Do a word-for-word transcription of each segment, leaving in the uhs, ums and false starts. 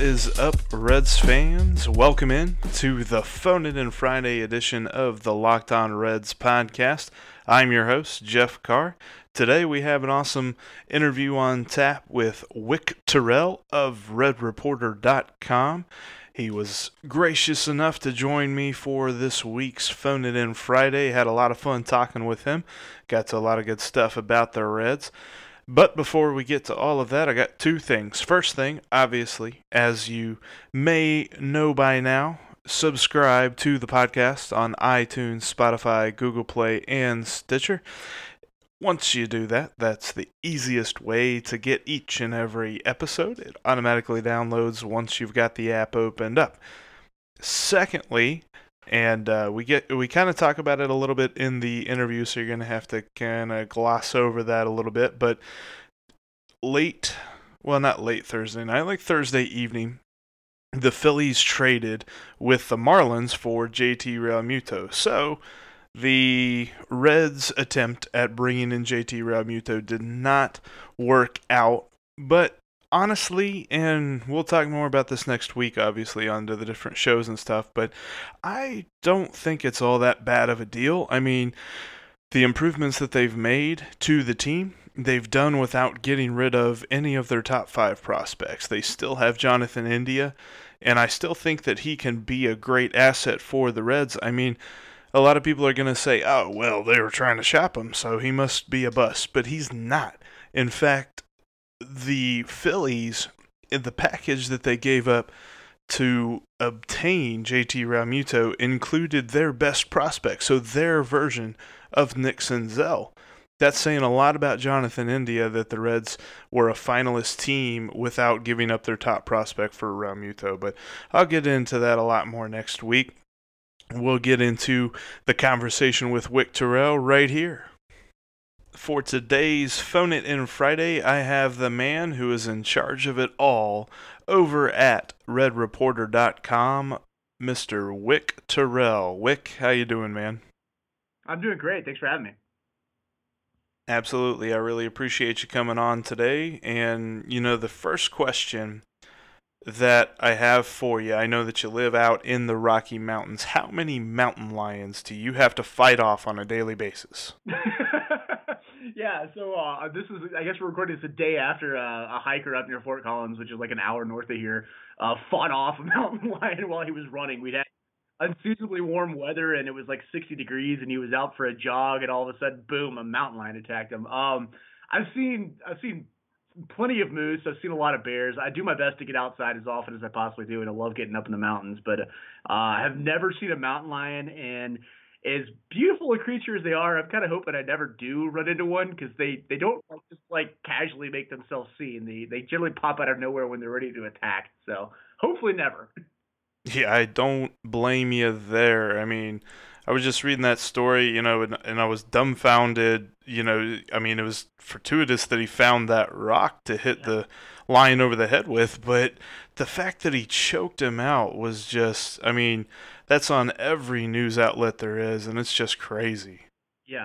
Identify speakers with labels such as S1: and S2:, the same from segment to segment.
S1: is up, Reds fans? Welcome in to the Phone It In Friday edition of the Locked On Reds podcast. I'm your host, Jeff Carr. Today we have an awesome interview on tap with Wick Terrell of Red Reporter dot com. He was gracious enough to join me for this week's Phone It In Friday. Had a lot of fun talking with him. Got to a lot of good stuff about the Reds. But before we get to all of that, I got two things. First thing, obviously, as you may know by now, subscribe to the podcast on iTunes, Spotify, Google Play, and Stitcher. Once you do that, that's the easiest way to get each and every episode. It automatically downloads once you've got the app opened up. Secondly, and uh, we get we kind of talk about it a little bit in the interview, so you're going to have to kind of gloss over that a little bit. But late, well, not late Thursday night, like Thursday evening, the Phillies traded with the Marlins for J T Realmuto. So the Reds' attempt at bringing in J T Realmuto did not work out, but honestly, and we'll talk more about this next week, obviously, onto the different shows and stuff, but I don't think it's all that bad of a deal. I mean, the improvements that they've made to the team, they've done without getting rid of any of their top five prospects. They still have Jonathan India, and I still think that he can be a great asset for the Reds. I mean, a lot of people are going to say, oh, well, they were trying to shop him, so he must be a bust, but he's not. In fact, the Phillies, in the package that they gave up to obtain J T Realmuto, included their best prospect, so their version of Nick Senzel. That's saying a lot about Jonathan India, that the Reds were a finalist team without giving up their top prospect for Realmuto. But I'll get into that a lot more next week. We'll get into the conversation with Wick Terrell right here. For today's Phone It In Friday, I have the man who is in charge of it all over at Red Reporter dot com, Mister Wick Terrell. Wick, how you doing, man?
S2: I'm doing great. Thanks for having me.
S1: Absolutely. I really appreciate you coming on today. And, you know, the first question that I have for you, I know that you live out in the Rocky Mountains. How many mountain lions do you have to fight off on a daily basis?
S2: Yeah, so uh, this is, I guess we're recording this a day after uh, a hiker up near Fort Collins, which is like an hour north of here, uh, fought off a mountain lion while he was running. We'd had unseasonably warm weather, and it was like sixty degrees, and he was out for a jog, and all of a sudden, boom, a mountain lion attacked him. Um, I've seen, I've seen plenty of moose. I've seen a lot of bears. I do my best to get outside as often as I possibly do, and I love getting up in the mountains, but uh, I have never seen a mountain lion, and as beautiful a creature as they are, I'm kind of hoping I never do run into one, because they, they don't like, just like casually make themselves seen. They they generally pop out of nowhere when they're ready to attack. So hopefully never.
S1: Yeah, I don't blame you there. I mean, I was just reading that story, you know, and, and I was dumbfounded. You know, I mean, it was fortuitous that he found that rock to hit
S2: Yeah.
S1: the lion over the head with, but the fact that he choked him out was just, I mean, that's on every news outlet there is, and it's just crazy.
S2: Yeah.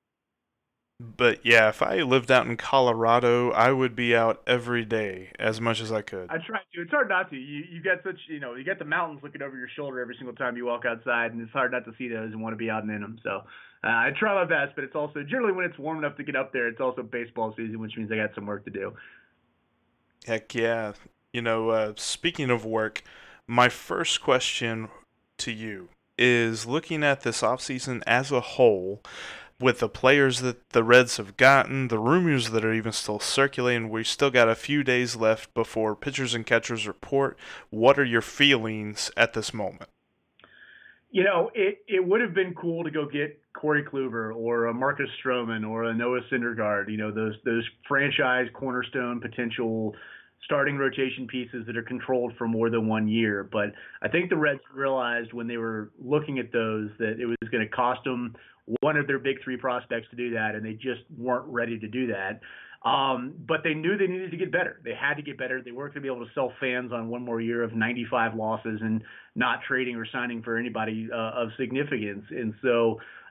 S1: But yeah, if I lived out in Colorado, I would be out every day as much as I could.
S2: I try to. It's hard not to. You you got such, you know, you got the mountains looking over your shoulder every single time you walk outside, and it's hard not to see those and want to be out and in them. So uh, I try my best, but it's also generally when it's warm enough to get up there, it's also baseball season, which means I got some work to do.
S1: Heck yeah. You know, uh, speaking of work, my first question to you is, looking at this offseason as a whole, with the players that the Reds have gotten, the rumors that are even still circulating, we still got a few days left before pitchers and catchers report. What are your feelings at this moment?
S2: You know, it, it would have been cool to go get Corey Kluber or a Marcus Stroman or a Noah Syndergaard, you know, those those franchise cornerstone potential starting rotation pieces that are controlled for more than one year. But I think the Reds realized when they were looking at those that it was going to cost them one of their big three prospects to do that, and they just weren't ready to do that. Um, but they knew they needed to get better. They had to get better. They weren't going to be able to sell fans on one more year of ninety-five losses and not trading or signing for anybody uh, of significance. And so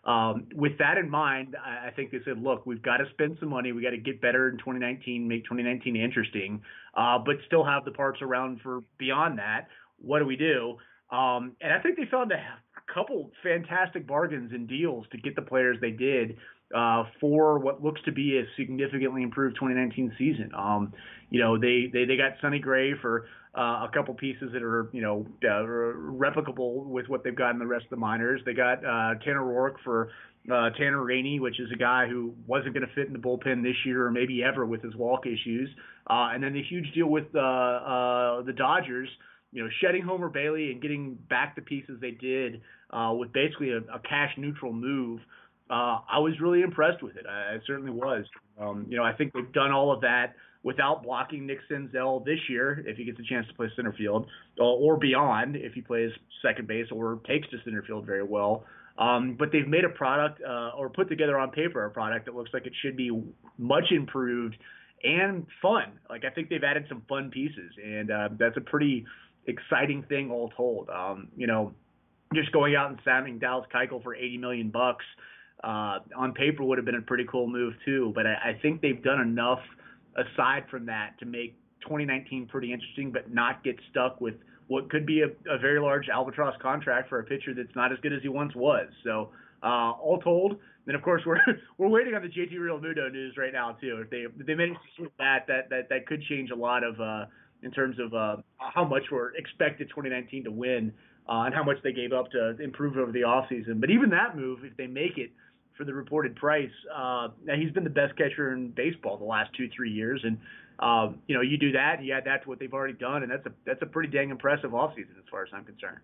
S2: Um, with that in mind, I, I think they said, look, we've got to spend some money. We got to get better in twenty nineteen, make twenty nineteen interesting, uh, but still have the parts around for beyond that. What do we do? Um, and I think they found a couple fantastic bargains and deals to get the players they did uh, for what looks to be a significantly improved twenty nineteen season. Um, you know, they, they, they got Sonny Gray for uh, a couple pieces that are, you know, uh, replicable with what they've got in the rest of the minors. They got uh, Tanner Roark for uh, Tanner Rainey, which is a guy who wasn't going to fit in the bullpen this year or maybe ever with his walk issues. Uh, and then the huge deal with uh, uh, the Dodgers, you know, shedding Homer Bailey and getting back the pieces they did uh, with basically a, a cash neutral move. Uh, I was really impressed with it. I, I certainly was. Um, you know, I think they've done all of that without blocking Nick Senzel this year, if he gets a chance to play center field, uh, or beyond, if he plays second base or takes to center field very well. Um, but they've made a product uh, or put together on paper a product that looks like it should be much improved and fun. Like, I think they've added some fun pieces, and uh, that's a pretty exciting thing all told. Um, you know, just going out and signing Dallas Keuchel for eighty million bucks uh, on paper would have been a pretty cool move too. But I, I think they've done enough aside from that to make twenty nineteen pretty interesting, but not get stuck with what could be a, a very large albatross contract for a pitcher that's not as good as he once was. So uh, all told, then of course we're we're waiting on the J T Realmuto news right now too. If they if they manage to switch that, that that that could change a lot of uh, in terms of uh, how much we're expected twenty nineteen to win uh, and how much they gave up to improve over the offseason. But even that move, if they make it for the reported price, uh, he's been the best catcher in baseball the last two, three years. And, um, you know, you do that, you add that to what they've already done, and that's a that's a pretty dang impressive offseason as far as I'm concerned.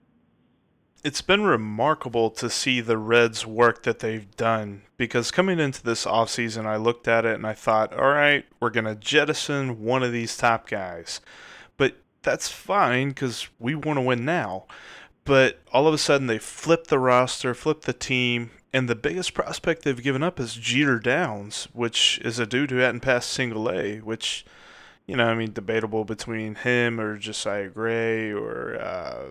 S1: It's been remarkable to see the Reds' work that they've done, because coming into this offseason, I looked at it and I thought, all right, we're going to jettison one of these top guys. But that's fine because we want to win now. But all of a sudden they flip the roster, flip the team, and the biggest prospect they've given up is Jeter Downs, which is a dude who hadn't passed single A, which, you know, I mean, debatable between him or Josiah Gray or uh,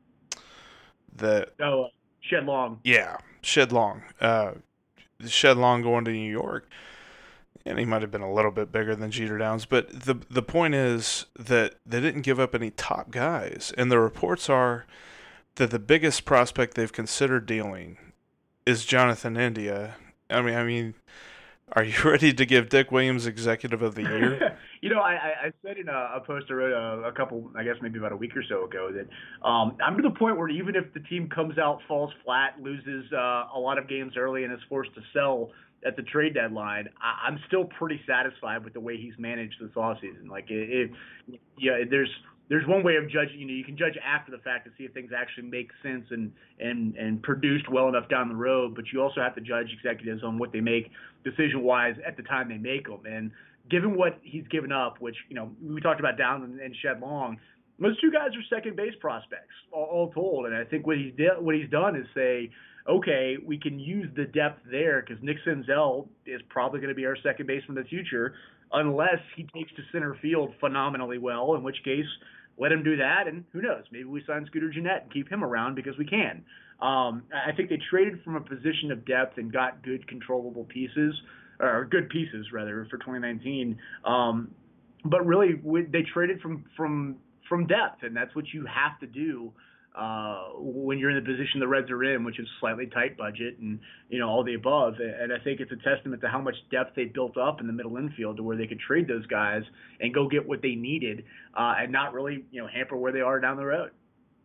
S1: the...
S2: Oh, Shed Long.
S1: Yeah, Shed Long. Uh, Shed Long going to New York. And he might have been a little bit bigger than Jeter Downs. But the the point is that they didn't give up any top guys. And the reports are that the biggest prospect they've considered dealing is Jonathan India. I mean, I mean, are you ready to give Dick Williams Executive of the Year?
S2: You know, I, I said in a, a post I wrote a, a couple, I guess maybe about a week or so ago, that um, I'm to the point where even if the team comes out, falls flat, loses uh, a lot of games early, and is forced to sell at the trade deadline, I, I'm still pretty satisfied with the way he's managed this offseason. Like, it, it, yeah, there's there's one way of judging. You know, you can judge after the fact to see if things actually make sense and and and produced well enough down the road. But you also have to judge executives on what they make decision-wise at the time they make them. And given what he's given up, which, you know, we talked about Down and Shed Long, those two guys are second base prospects, all, all told. And I think what he's de- what he's done is say, okay, we can use the depth there because Nick Senzel is probably going to be our second baseman of the future, unless he takes to center field phenomenally well, in which case let him do that, and who knows, maybe we sign Scooter Gennett and keep him around because we can. Um, I think they traded from a position of depth and got good controllable pieces, or good pieces rather, for twenty nineteen. Um, but really, we, they traded from from from depth, and that's what you have to do uh, when you're in the position the Reds are in, which is slightly tight budget and, you know, all the above. And I think it's a testament to how much depth they built up in the middle infield to where they could trade those guys and go get what they needed uh, and not really, you know, hamper where they are down the road.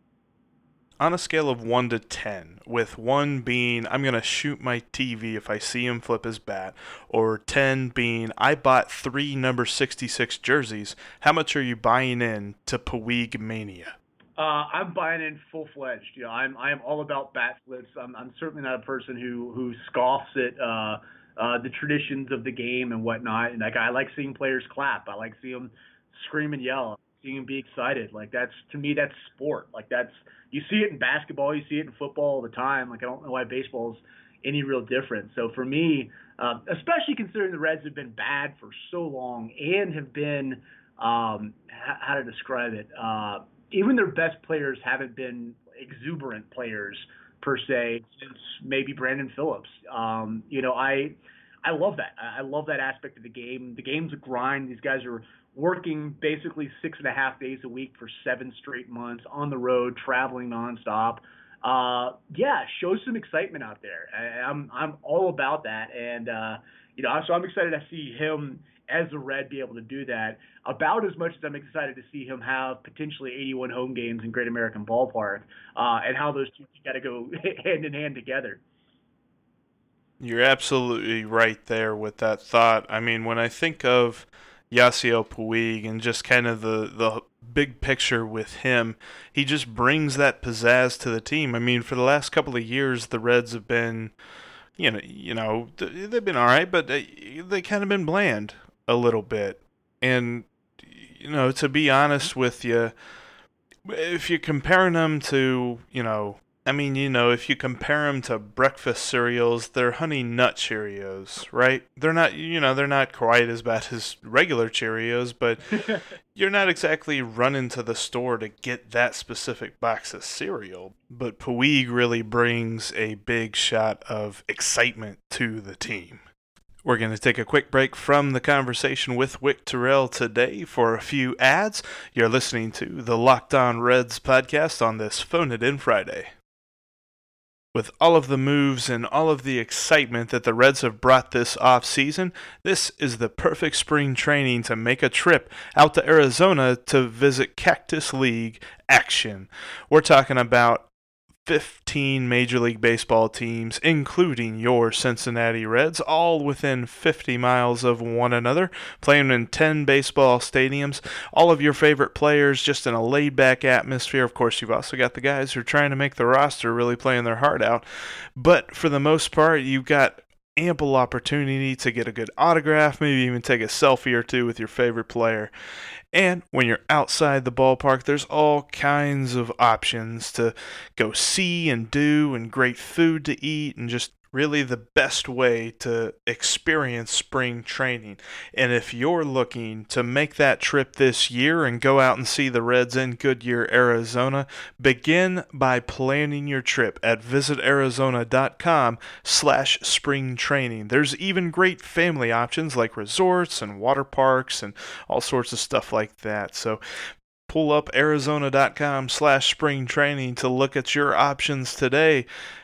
S1: On a scale of one to ten, with one being I'm going to shoot my T V if I see him flip his bat, or ten being I bought three number sixty-six jerseys, how much are you buying in to Puig Mania?
S2: Uh, I'm buying in full fledged. You know, I'm I'm all about bat flips. I'm I'm certainly not a person who who scoffs at uh, uh, the traditions of the game and whatnot. And like, I like seeing players clap. I like seeing them scream and yell, seeing them be excited. Like, that's, to me, that's sport. Like, that's, you see it in basketball, you see it in football all the time. Like, I don't know why baseball's any real different. So for me, uh, especially considering the Reds have been bad for so long and have been, um, h- how to describe it, uh, even their best players haven't been exuberant players per se since maybe Brandon Phillips. Um, you know, I I love that. I love that aspect of the game. The game's a grind. These guys are working basically six and a half days a week for seven straight months on the road, traveling nonstop. Uh, yeah, show some excitement out there. I, I'm I'm all about that, and uh, you know, so I'm excited to see him as a Red be able to do that. About as much as I'm excited to see him have potentially eighty-one home games in Great American Ballpark, uh, and how those two got to go hand in hand together.
S1: You're absolutely right there with that thought. I mean, when I think of Yasiel Puig and just kind of the, the big picture with him, he just brings that pizzazz to the team. I mean, for the last couple of years, the Reds have been, you know, you know, they've been all right, but they they kind of been bland a little bit. And you know, to be honest with you, if you're comparing them to, you know, I mean, you know, if you compare them to breakfast cereals, they're Honey Nut Cheerios, right? They're not, you know, they're not quite as bad as regular Cheerios, but you're not exactly running to the store to get that specific box of cereal. But Puig really brings a big shot of excitement to the team. We're going to take a quick break from the conversation with Wick Terrell today for a few ads. You're listening to the Locked On Reds podcast on this Phone It In Friday. With all of the moves and all of the excitement that the Reds have brought this offseason, this is the perfect spring training to make a trip out to Arizona to visit Cactus League action. We're talking about fifteen Major League Baseball teams, including your Cincinnati Reds, all within fifty miles of one another, playing in ten baseball stadiums. All of your favorite players just in a laid-back atmosphere. Of course, you've also got the guys who are trying to make the roster, really playing their heart out. But for the most part, you've got ample opportunity to get a good autograph, maybe even take a selfie or two with your favorite player. And when you're outside the ballpark, there's all kinds of options to go see and do, and great food to eat, and just really the best way to experience spring training. And if you're looking to make that trip this year and go out and see the Reds in Goodyear, Arizona, begin by planning your trip at visitarizona.com slash spring training. There's even great family options like resorts and water parks and all sorts of stuff like that. So pull up arizona.com slash spring training to look at your options today.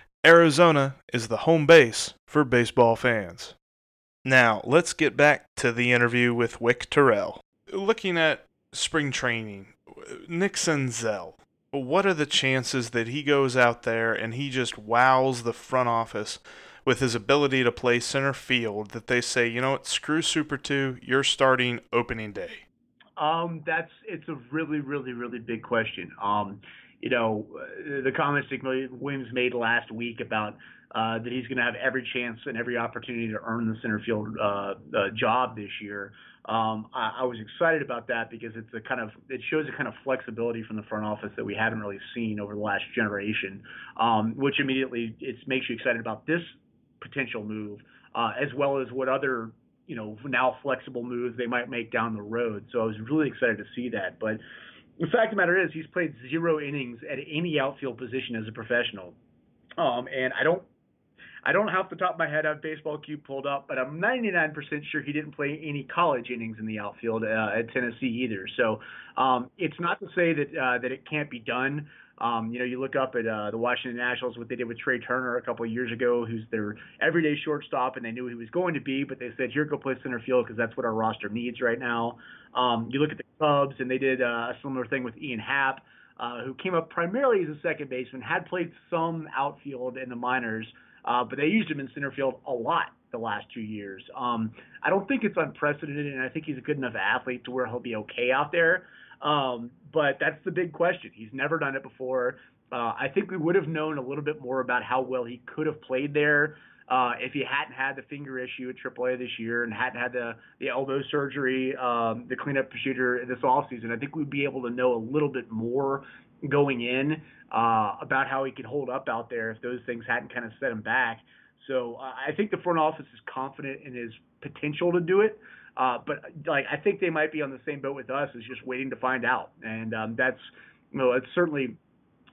S1: Arizona is the home base for baseball fans. Now, let's get back to the interview with Wick Terrell. Looking at spring training, Nick Senzel, what are the chances that he goes out there and he just wows the front office with his ability to play center field, that they say, you know what, screw Super two, you're starting opening day?
S2: Um, that's it's a really, really, really big question. Um, you know, the comments Nick Williams made last week about uh, that he's going to have every chance and every opportunity to earn the center field uh, uh, job this year. Um, I, I was excited about that because it's a kind of it shows a kind of flexibility from the front office that we haven't really seen over the last generation, um, which immediately it makes you excited about this potential move, uh, as well as what other you know now flexible moves they might make down the road. So I was really excited to see that, but. The fact of the matter is, he's played zero innings at any outfield position as a professional, um, and I don't, I don't have the top of my head have Baseball Cube pulled up, but I'm ninety-nine percent sure he didn't play any college innings in the outfield uh, at Tennessee either. So um, it's not to say that uh, that it can't be done. Um, you know, you look up at uh, the Washington Nationals, what they did with Trey Turner a couple of years ago, who's their everyday shortstop, and they knew he was going to be, but they said, here, go play center field because that's what our roster needs right now. Um, you look at the Cubs, and they did uh, a similar thing with Ian Happ, uh, who came up primarily as a second baseman, had played some outfield in the minors, uh, but they used him in center field a lot the last two years. Um, I don't think it's unprecedented, and I think he's a good enough athlete to where he'll be okay out there. Um, but that's the big question. He's never done it before. Uh, I think we would have known a little bit more about how well he could have played there uh, if he hadn't had the finger issue at triple A this year and hadn't had the, the elbow surgery, um, the cleanup procedure this offseason. I think we'd be able to know a little bit more going in uh, about how he could hold up out there if those things hadn't kind of set him back. So uh, I think the front office is confident in his potential to do it. Uh, but like I think they might be on the same boat with us, is just waiting to find out, and um, that's you know it's certainly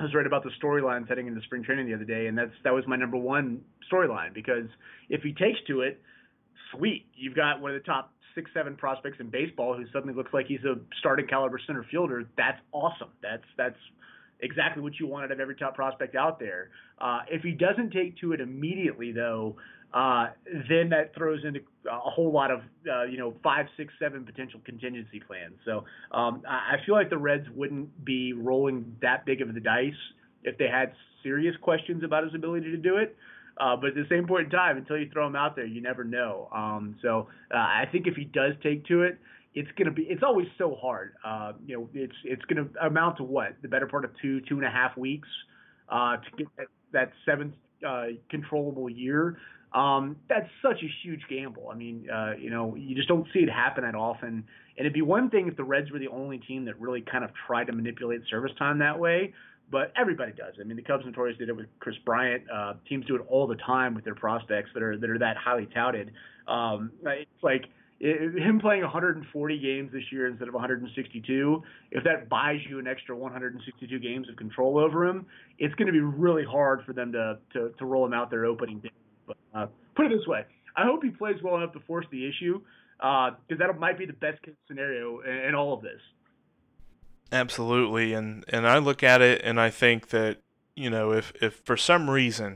S2: I was right about the storylines heading into spring training the other day, and that's that was my number one storyline because if he takes to it, sweet, you've got one of the top six, seven prospects in baseball who suddenly looks like he's a starting caliber center fielder. That's awesome. That's that's exactly what you want out of every top prospect out there. Uh, if he doesn't take to it immediately, though, uh, then that throws into a whole lot of, uh, you know, five, six, seven potential contingency plans. So um, I feel like the Reds wouldn't be rolling that big of the dice if they had serious questions about his ability to do it. Uh, but at the same point in time, until you throw him out there, you never know. Um, so uh, I think if he does take to it, it's gonna be. It's always so hard. Uh, you know, it's it's gonna amount to what, the better part of two, two and a half weeks uh, to get that, that seventh uh, controllable year. Um, that's such a huge gamble. I mean, uh, you know, you just don't see it happen that often. And it'd be one thing if the Reds were the only team that really kind of tried to manipulate service time that way. But everybody does. I mean, the Cubs and Tories did it with Chris Bryant. Uh, teams do it all the time with their prospects that are that are that highly touted. Um, it's like it, him playing one hundred forty games this year instead of one hundred sixty-two. If that buys you an extra one hundred sixty-two games of control over him, it's going to be really hard for them to to, to roll him out their opening day. But uh, put it this way: I hope he plays well enough to force the issue, because uh, that might be the best case scenario in, in all of this.
S1: Absolutely, and and I look at it and I think that, you know, if if for some reason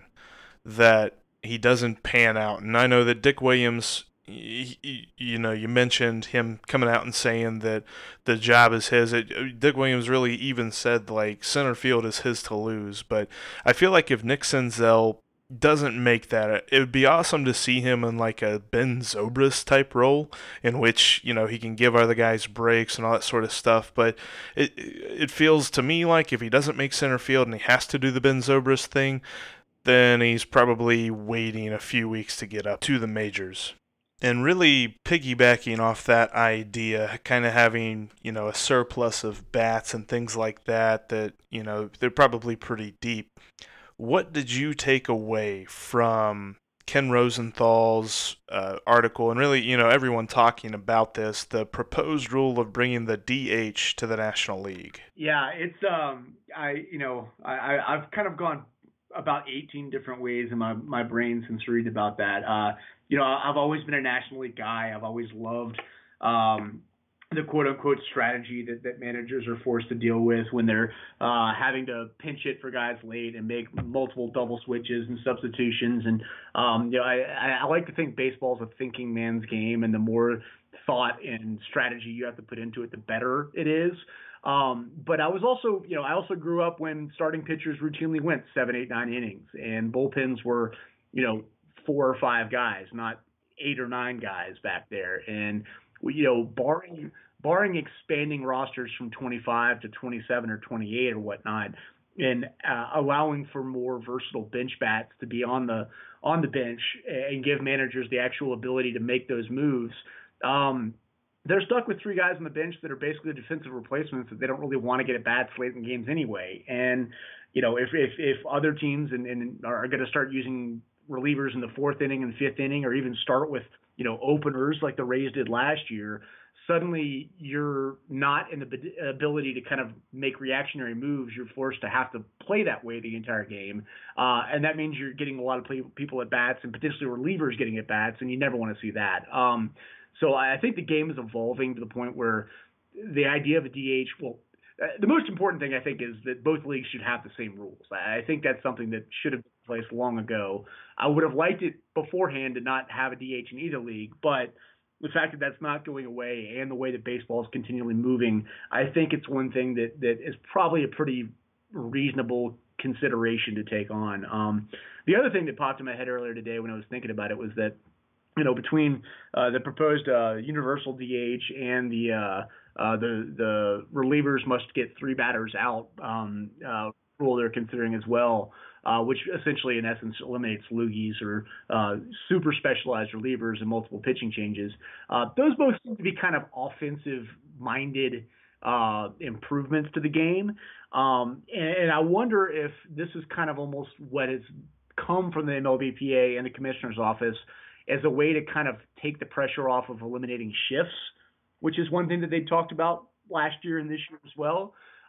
S1: that he doesn't pan out, and I know that Dick Williams, you, you know, you mentioned him coming out and saying that the job is his. It, Dick Williams really even said like center field is his to lose, but I feel like if Nick Senzel doesn't make that, it would be awesome to see him in like a Ben Zobrist type role in which, you know, he can give other guys breaks and all that sort of stuff. But it it feels to me like if he doesn't make center field and he has to do the Ben Zobrist thing, then he's probably waiting a few weeks to get up to the majors. And really piggybacking off that idea, kind of having, you know, a surplus of bats and things like that, that, you know, they're probably pretty deep. What did you take away from Ken Rosenthal's uh, article, and really, you know, everyone talking about this, the proposed rule of bringing the D H to the National League?
S2: Yeah, it's um, I you know, I I've kind of gone about eighteen different ways in my my brain since reading about that. Uh, you know, I've always been a National League guy. I've always loved um. the quote-unquote strategy that, that managers are forced to deal with when they're uh, having to pinch hit for guys late and make multiple double switches and substitutions. And, um, you know, I, I like to think baseball is a thinking man's game, and the more thought and strategy you have to put into it, the better it is. Um, but I was also, you know, I also grew up when starting pitchers routinely went seven, eight, nine innings, and bullpens were, you know, four or five guys, not eight or nine guys back there. And, you know, barring barring expanding rosters from twenty-five to twenty-seven or twenty-eight or whatnot, and uh, allowing for more versatile bench bats to be on the on the bench and give managers the actual ability to make those moves, um, they're stuck with three guys on the bench that are basically defensive replacements that they don't really want to get at bats late in games anyway. And you know, if if, if other teams and, and are going to start using relievers in the fourth inning and fifth inning, or even start with, you know, openers like the Rays did last year, suddenly you're not in the ability to kind of make reactionary moves. You're forced to have to play that way the entire game. Uh, and that means you're getting a lot of play, people at bats and potentially relievers getting at bats, and you never want to see that. Um, so I think the game is evolving to the point where the idea of a D H, well, uh, the most important thing I think is that both leagues should have the same rules. I think that's something that should have been in place long ago. I would have liked it beforehand to not have a D H in either league, but the fact that that's not going away and the way that baseball is continually moving, I think it's one thing that, that is probably a pretty reasonable consideration to take on. Um, the other thing that popped in my head earlier today when I was thinking about it was that, you know, between uh, the proposed uh, universal D H and the uh, uh, the the relievers must get three batters out um, uh, rule they're considering as well, uh, which essentially in essence eliminates loogies or uh, super specialized relievers and multiple pitching changes. Uh, those both seem to be kind of offensive-minded uh, improvements to the game, um, and, and I wonder if this is kind of almost what has come from the M L B P A and the commissioner's office as a way to kind of take the pressure off of eliminating shifts, which is one thing that they talked about last year and this year as well.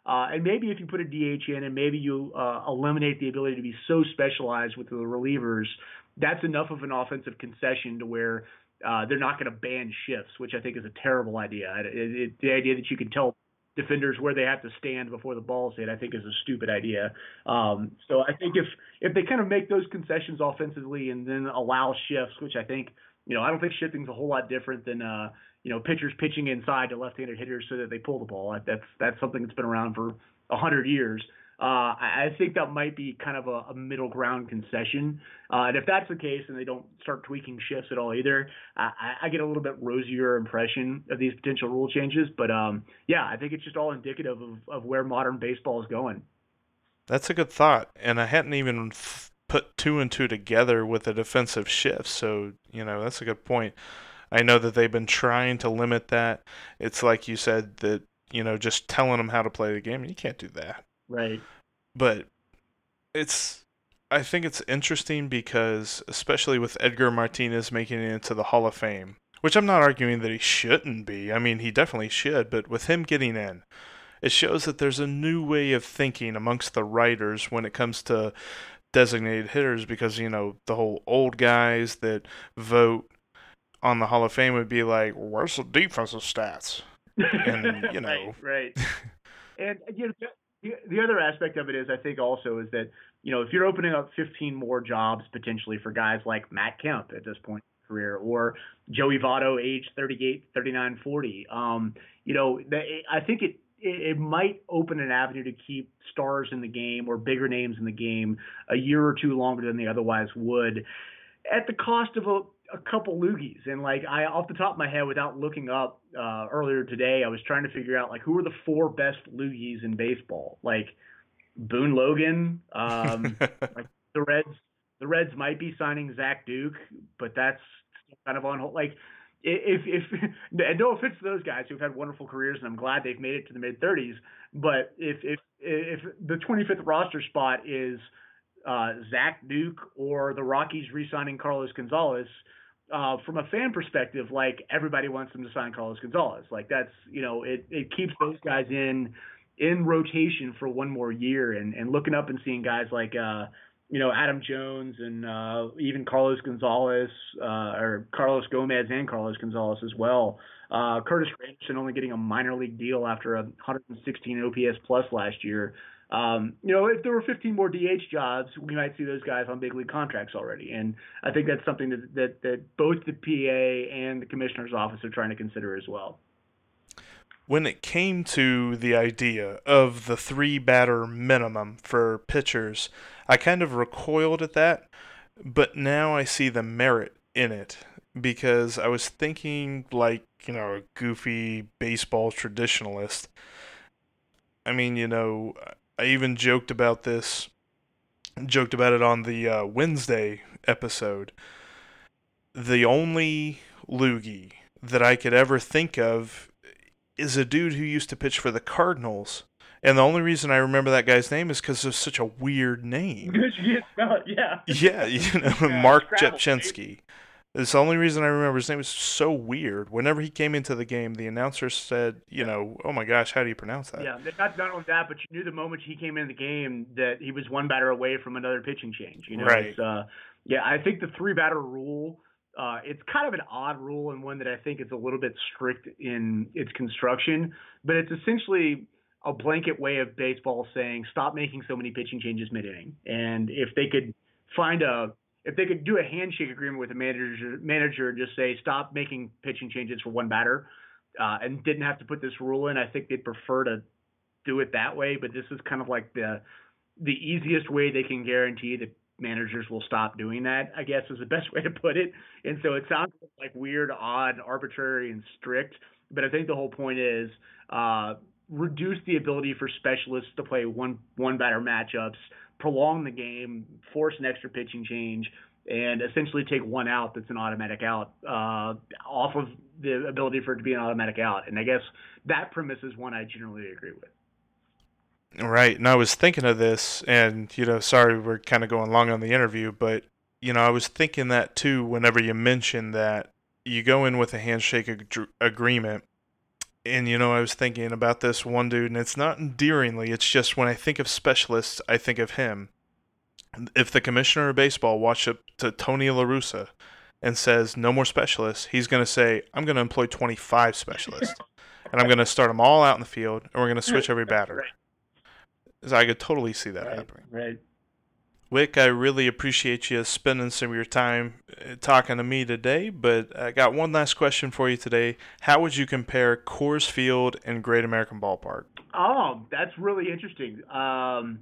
S2: Uh, and maybe if you put a D H in and maybe you uh, eliminate the ability to be so specialized with the relievers, that's enough of an offensive concession to where uh, they're not going to ban shifts, which I think is a terrible idea. It, it, it, the idea that you can tell defenders where they have to stand before the ball's hit, I think is a stupid idea. Um, so I think if if they kind of make those concessions offensively and then allow shifts, which I think, you know, I don't think shifting's a whole lot different than uh, you know, pitchers pitching inside to left-handed hitters so that they pull the ball. That's that's something that's been around for a hundred years. Uh, I think that might be kind of a, a middle ground concession. Uh, and if that's the case and they don't start tweaking shifts at all either, I, I get a little bit rosier impression of these potential rule changes. But um, yeah, I think it's just all indicative of, of where modern baseball is going.
S1: That's a good thought. And I hadn't even f- put two and two together with the defensive shifts. So, you know, that's a good point. I know that they've been trying to limit that. It's like you said that, you know, just telling them how to play the game. You can't do that.
S2: Right.
S1: But it's, I think it's interesting because, especially with Edgar Martinez making it into the Hall of Fame, which I'm not arguing that he shouldn't be. I mean, he definitely should. But with him getting in, it shows that there's a new way of thinking amongst the writers when it comes to designated hitters because, you know, the whole old guys that vote on the Hall of Fame would be like, where's the defensive stats? And, you know.
S2: right, right. And, you know, the, the other aspect of it is, I think also is that, you know, if you're opening up fifteen more jobs potentially for guys like Matt Kemp at this point in his career or Joey Votto, age thirty-eight, thirty-nine, forty, um, you know, I think it, it might open an avenue to keep stars in the game or bigger names in the game a year or two longer than they otherwise would at the cost of a a couple loogies. And like I, off the top of my head, without looking up uh, earlier today, I was trying to figure out like who are the four best loogies in baseball. Like Boone Logan, um, like the Reds. The Reds might be signing Zach Duke, but that's kind of on hold. Like if if and no offense to those guys who've had wonderful careers, and I'm glad they've made it to the mid thirties. But if if if the twenty-fifth roster spot is uh, Zach Duke or the Rockies re-signing Carlos Gonzalez. Uh, from a fan perspective, like everybody wants them to sign Carlos Gonzalez. Like that's, you know, it, it keeps those guys in in rotation for one more year and, and looking up and seeing guys like, uh, you know, Adam Jones and uh, even Carlos Gonzalez uh, or Carlos Gomez and Carlos Gonzalez as well. Uh, Curtis Granderson only getting a minor league deal after a one hundred sixteen O P S plus last year. Um, you know, if there were fifteen more D H jobs, we might see those guys on big league contracts already. And I think that's something that, that, that both the P A and the commissioner's office are trying to consider as well.
S1: When it came to the idea of the three batter minimum for pitchers, I kind of recoiled at that, but now I see the merit in it because I was thinking like, you know, a goofy baseball traditionalist. I mean, you know, I even joked about this, joked about it on the uh, Wednesday episode. The only loogie that I could ever think of is a dude who used to pitch for the Cardinals. And the only reason I remember that guy's name is because it's such a weird name.
S2: Because you can't spell it, yeah.
S1: Yeah, you know,
S2: Yeah,
S1: Mark
S2: Scrabble,
S1: Jepchenski. It's the only reason I remember his name is so weird. Whenever he came into the game, the announcer said, you know, oh my gosh, how do you pronounce that?
S2: Yeah, not, not only that, but you knew the moment he came in the game that he was one batter away from another pitching change. You know,
S1: right.
S2: It's, uh, yeah, I think the three batter rule, uh, it's kind of an odd rule and one that I think is a little bit strict in its construction, but it's essentially a blanket way of baseball saying stop making so many pitching changes mid-inning. And if they could find a If they could do a handshake agreement with the manager, manager and just say stop making pitching changes for one batter, uh, and didn't have to put this rule in, I think they'd prefer to do it that way. But this is kind of like the the easiest way they can guarantee that managers will stop doing that, I guess is the best way to put it. And so it sounds like weird, odd, arbitrary, and strict. But I think the whole point is uh, reduce the ability for specialists to play one one batter matchups, prolong the game, force an extra pitching change, and essentially take one out that's an automatic out uh, off of the ability for it to be an automatic out. And I guess that premise is one I generally agree with.
S1: Right. And I was thinking of this, and, you know, sorry we're kind of going long on the interview, but, you know, I was thinking that too whenever you mentioned that you go in with a handshake ag- agreement And, you know, I was thinking about this one dude, and it's not endearingly. It's just when I think of specialists, I think of him. If the commissioner of baseball walks up to Tony La Russa and says, no more specialists, he's going to say, I'm going to employ twenty-five specialists. And I'm going to start them all out in the field, and we're going to switch every batter.
S2: Right.
S1: So I could totally see that
S2: right,
S1: happening.
S2: Right.
S1: Wick, I really appreciate you spending some of your time talking to me today, but I got one last question for you today. How would you compare Coors Field and Great American Ballpark?
S2: Oh, that's really interesting. Um,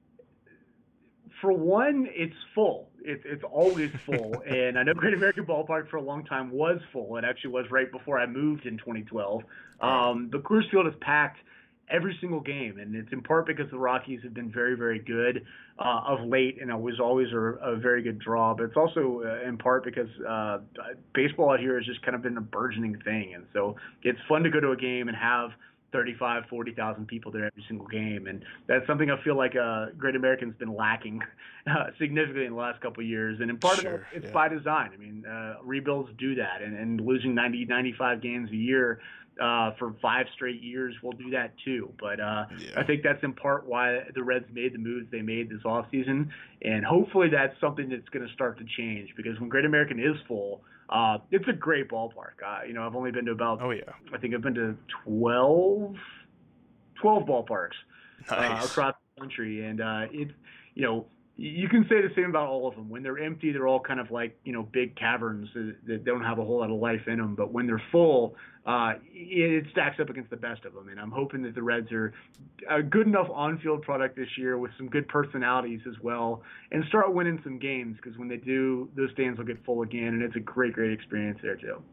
S2: for one, it's full. It, it's always full, and I know Great American Ballpark for a long time was full. It actually was right before I moved in twenty twelve. Um, the Coors Field is packed every single game, and it's in part because the Rockies have been very, very good uh, of late, and it was always a, a very good draw. But it's also uh, in part because uh, baseball out here has just kind of been a burgeoning thing, and so it's fun to go to a game and have thirty-five, forty thousand people there every single game, and that's something I feel like uh, Great American's been lacking uh, significantly in the last couple of years, and in part
S1: Sure,
S2: of it, it's
S1: yeah.
S2: by design. I mean, uh, rebuilds do that, and, and losing ninety, ninety-five games a year uh, for five straight years will do that too. But uh,
S1: Yeah.
S2: I think that's in part why the Reds made the moves they made this offseason, and hopefully that's something that's going to start to change, because when Great American is full, uh, it's a great ballpark. Uh, you know, I've only been to about,
S1: Oh, yeah.
S2: I think I've been to twelve, twelve ballparks uh,
S1: Nice.
S2: across the country, and uh, it's, you know, you can say the same about all of them. When they're empty, they're all kind of like, you know, big caverns that, that don't have a whole lot of life in them. But when they're full, uh, it, it stacks up against the best of them. And I'm hoping that the Reds are a good enough on-field product this year with some good personalities as well, and start winning some games, because when they do, those stands will get full again, and it's a great, great experience there too.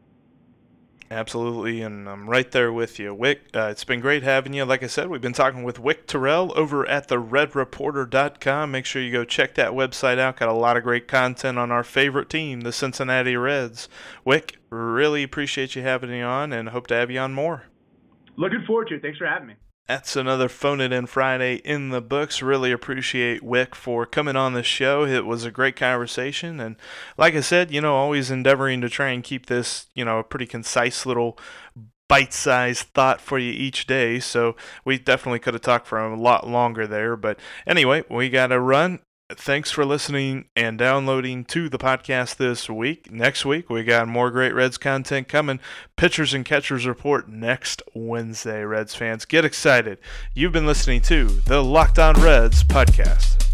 S1: Absolutely, and I'm right there with you. Wick, uh, it's been great having you. Like I said, we've been talking with Wick Terrell over at the red reporter dot com. Make sure you go check that website out. Got a lot of great content on our favorite team, the Cincinnati Reds. Wick, really appreciate you having me on, and hope to have you on more.
S2: Looking forward to it. Thanks for having me.
S1: That's another Phone It In Friday in the books. Really appreciate Wick for coming on the show. It was a great conversation. And like I said, you know, always endeavoring to try and keep this, you know, a pretty concise little bite-sized thought for you each day. So we definitely could have talked for a lot longer there. But anyway, we got to run. Thanks for listening and downloading to the podcast this week. Next week, we got more great Reds content coming. Pitchers and Catchers Report next Wednesday, Reds fans. Get excited. You've been listening to the Locked On Reds podcast.